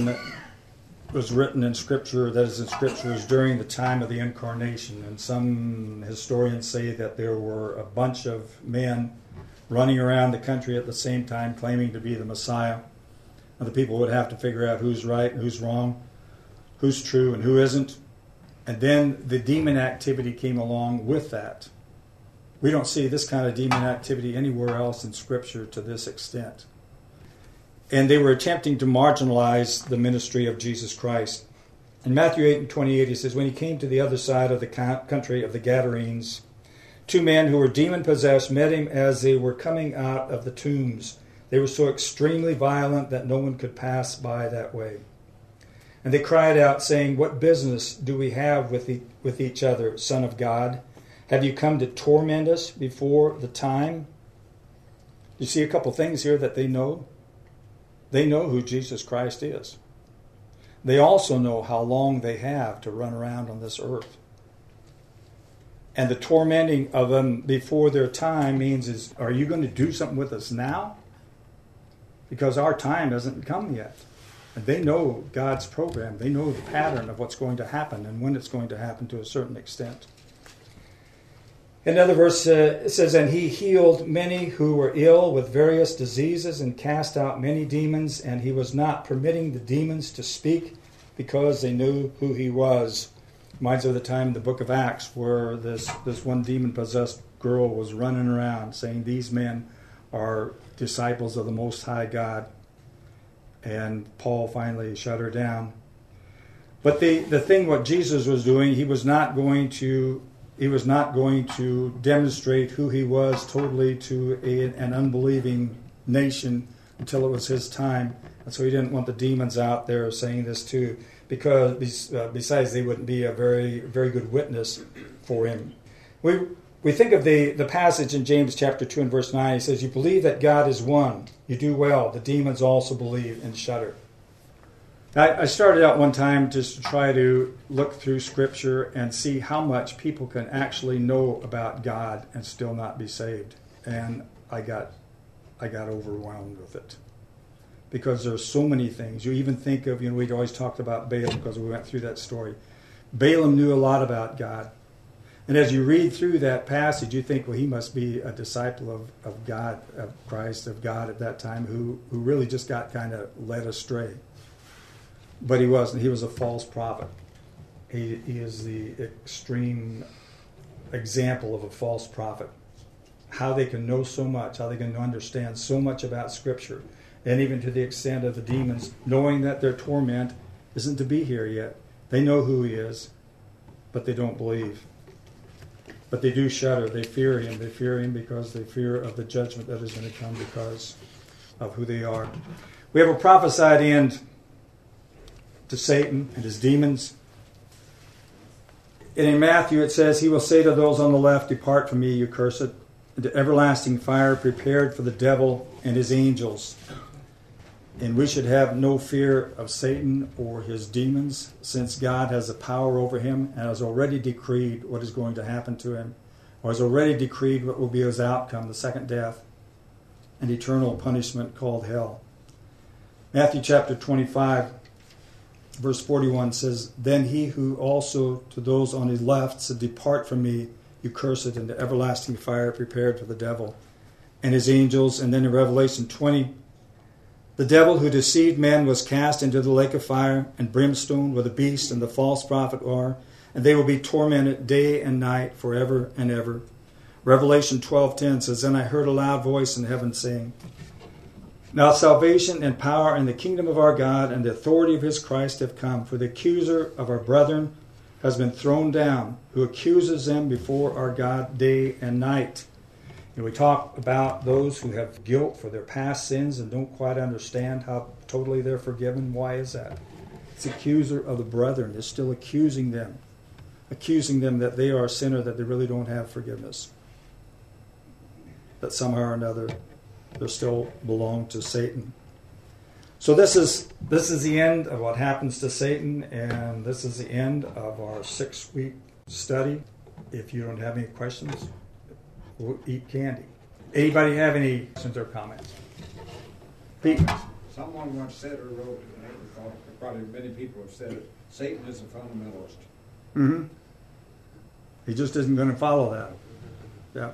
was written in Scripture, that is in Scriptures, during the time of the Incarnation. And some historians say that there were a bunch of men running around the country at the same time claiming to be the Messiah. And the people would have to figure out who's right and who's wrong, who's true and who isn't. And then the demon activity came along with that. We don't see this kind of demon activity anywhere else in Scripture to this extent. And they were attempting to marginalize the ministry of Jesus Christ. In Matthew 8:28, he says, when he came to the other side of the country of the Gadarenes, 2 men who were demon-possessed met him as they were coming out of the tombs. They were so extremely violent that no one could pass by that way. And they cried out, saying, what business do we have with each other, Son of God? Have you come to torment us before the time? You see a couple things here that they know. They know who Jesus Christ is. They also know how long they have to run around on this earth. And the tormenting of them before their time means are you going to do something with us now? Because our time hasn't come yet. And they know God's program. They know the pattern of what's going to happen and when it's going to happen to a certain extent. Another verse it says, and he healed many who were ill with various diseases and cast out many demons, and he was not permitting the demons to speak because they knew who he was. Reminds me of the time in the book of Acts where this one demon-possessed girl was running around saying these men are disciples of the Most High God. And Paul finally shut her down. But the thing what Jesus was doing, he was not going to demonstrate who he was totally to an unbelieving nation until it was his time. And so he didn't want the demons out there saying this too, because besides they wouldn't be a very, very good witness for him. We think of the passage in James chapter 2 and verse 9. He says, you believe that God is one. You do well. The demons also believe and shudder. I started out one time just to try to look through Scripture and see how much people can actually know about God and still not be saved. And I got overwhelmed with it. Because there's so many things. You even think of, we always talked about Balaam because we went through that story. Balaam knew a lot about God. And as you read through that passage, you think, well, he must be a disciple of God, of Christ, of God at that time, who really just got kind of led astray. But he wasn't. He was a false prophet. He is the extreme example of a false prophet. How they can know so much, how they can understand so much about Scripture, and even to the extent of the demons, knowing that their torment isn't to be here yet. They know who he is, but they don't believe. But they do shudder. They fear him. They fear him because they fear of the judgment that is going to come because of who they are. We have a prophesied end to Satan and his demons. And in Matthew it says, he will say to those on the left, depart from me, you cursed, into everlasting fire prepared for the devil and his angels. And we should have no fear of Satan or his demons, since God has the power over him and has already decreed what is going to happen to him, or has already decreed what will be his outcome, the second death, and eternal punishment called hell. Matthew chapter 25, verse 41 says, then he who also to those on his left said, depart from me, you cursed, into everlasting fire prepared for the devil and his angels. And then in Revelation 20, the devil who deceived men was cast into the lake of fire and brimstone where the beast and the false prophet are, and they will be tormented day and night forever and ever. Revelation 12:10 says, then I heard a loud voice in heaven saying, now salvation and power and the kingdom of our God and the authority of his Christ have come, for the accuser of our brethren has been thrown down, who accuses them before our God day and night. And we talk about those who have guilt for their past sins and don't quite understand how totally they're forgiven. Why is that? It's the accuser of the brethren is still accusing them that they are a sinner, that they really don't have forgiveness, that somehow or another they still belong to Satan. So this is the end of what happens to Satan, and this is the end of our 6-week study. If you don't have any questions, we'll eat candy. Anybody have any questions or comments? Pete? Someone once said or wrote, and I recall, probably many people have said it, Satan is a fundamentalist. Mm-hmm. He just isn't going to follow that. Yeah.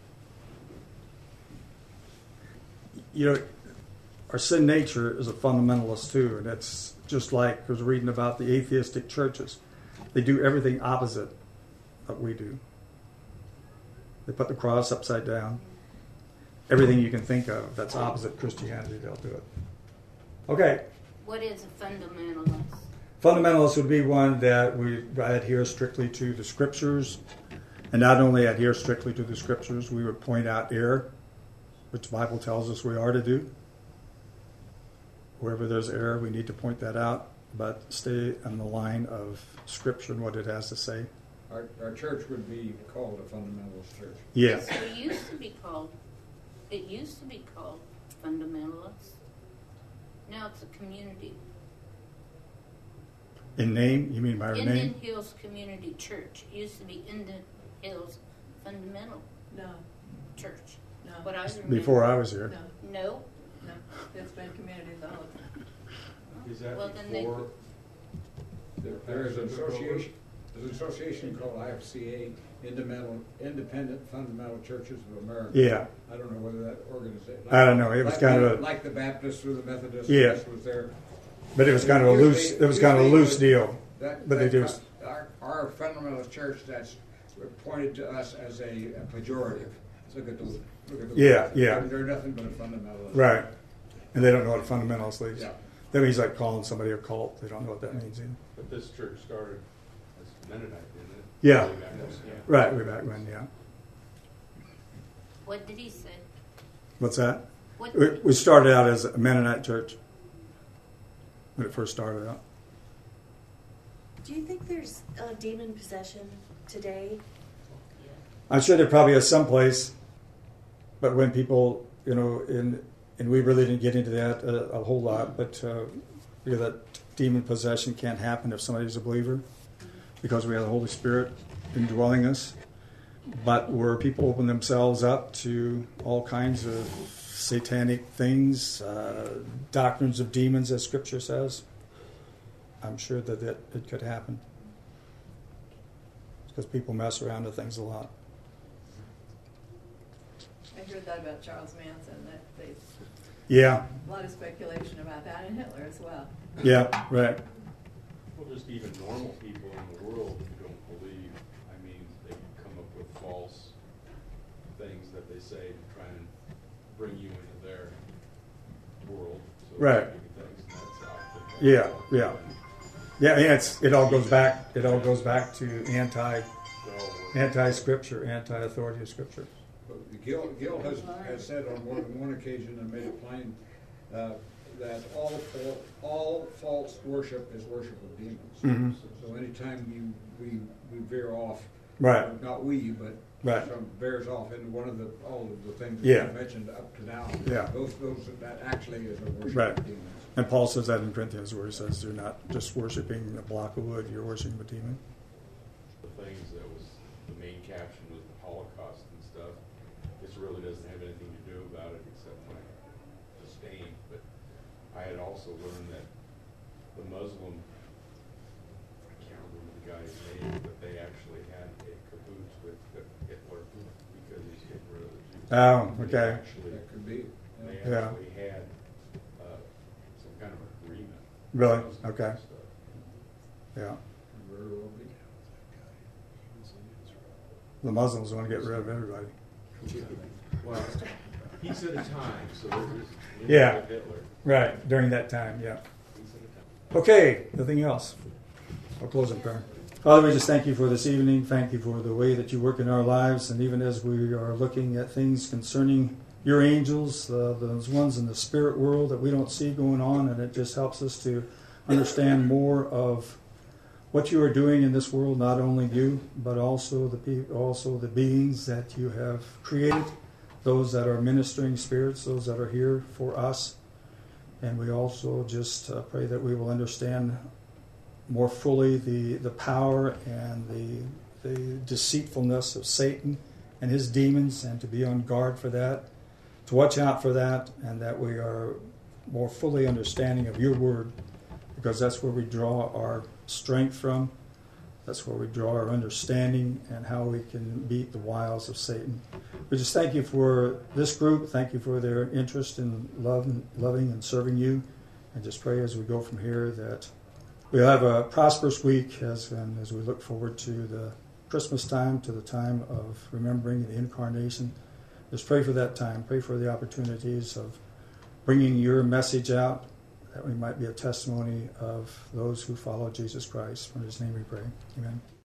You know, our sin nature is a fundamentalist too, and it's just like I was reading about the atheistic churches. They do everything opposite of what we do. They put the cross upside down. Everything you can think of that's opposite Christianity, they'll do it. Okay. What is a fundamentalist? Fundamentalist would be one that we adhere strictly to the scriptures, and not only adhere strictly to the scriptures, we would point out error, which the Bible tells us we are to do. Wherever there's error, we need to point that out, but stay on the line of scripture and what it has to say. Our church would be called a fundamentalist church. Yeah. So it used to be called fundamentalists. Now it's a community. In name? You mean by our Indian name? Hills Community Church. It used to be Indian Hills Fundamental Church. No. What I remember. Before I was here. No. It's been communities all the time. Is that Well, then before? There is an association. There's an association called IFCA, Independent Fundamental Churches of America. Yeah. I don't know whether that organization. I don't know. It was kind of a, like the Baptists or the Methodists. Yeah. This was there. but it was kind of a loose. It was kind of a loose deal. But they do. Our fundamentalist church that's pointed to us as a pejorative. Look at those. Yeah, yeah. They're nothing but a fundamentalist. Right. And they don't know what a fundamentalist is. Yeah. That means like calling somebody a cult. They don't know what that means either. But this church started as Mennonite, didn't it? Yeah. Way back then, yeah. Right, way back when, yeah. What did he say? What's that? What We started out as a Mennonite church when it first started out. Do you think there's demon possession today? I'm sure there probably is someplace, but when people, and we really didn't get into that a whole lot, but that demon possession can't happen if somebody's a believer because we have the Holy Spirit indwelling us. But where people open themselves up to all kinds of satanic things, doctrines of demons, as Scripture says, I'm sure that it could happen. Because people mess around with things a lot. I heard that about Charles Manson, that there's Yeah, a lot of speculation about that, and Hitler as well. yeah, right. Well, just even normal people in the world who don't believe, I mean, they can come up with false things that they say to try and bring you into their world. So Right. things, and that's often Yeah, yeah. Yeah, it all goes back. It all goes back to anti-scripture, anti-authority of Scripture. But Gil has said on more than one occasion and made it plain that all false worship is worship of demons. Mm-hmm. So anytime we veer off, Right. not we, but Right. some veers off into all of the things that Yeah. you mentioned up to now. Yeah. Those that actually is a worship Right. of demons. And Paul says that in Corinthians, where he says you're not just worshiping a block of wood; you're worshiping a demon. the things that was the main caption was the Holocaust and stuff. This really doesn't have anything to do about it except my disdain. But I had also learned that the Muslim, I can't remember the guy's name, but they actually had a cahoots with Hitler because he's getting rid of the Jews. Oh, And okay. Actually, That could be. they Yeah. actually had some kind of agreement. Really? Muslims Okay. and stuff. Yeah. Very well be. The Muslims want to get rid of everybody. Well, he's at a time, so there is Yeah. Hitler. Right. During that time, yeah. He's at a time. Okay. Nothing else. I'll close in prayer. Father, we just thank you for this evening. Thank you for the way that you work in our lives, and even as we are looking at things concerning your angels, those ones in the spirit world that we don't see going on, and it just helps us to understand more of what you are doing in this world. Not only you, but also the beings that you have created, those that are ministering spirits, those that are here for us. And we also just pray that we will understand more fully the power and the deceitfulness of Satan and his demons, and to be on guard for that, to watch out for that, and that we are more fully understanding of your word, because that's where we draw our strength from. That's where we draw our understanding and how we can beat the wiles of Satan. We just thank you for this group. Thank you for their interest in loving and serving you. And just pray as we go from here that we'll have a prosperous week as we look forward to the Christmas time, to the time of remembering the incarnation. Just pray for that time. Pray for the opportunities of bringing your message out, that we might be a testimony of those who follow Jesus Christ. In his name we pray. Amen.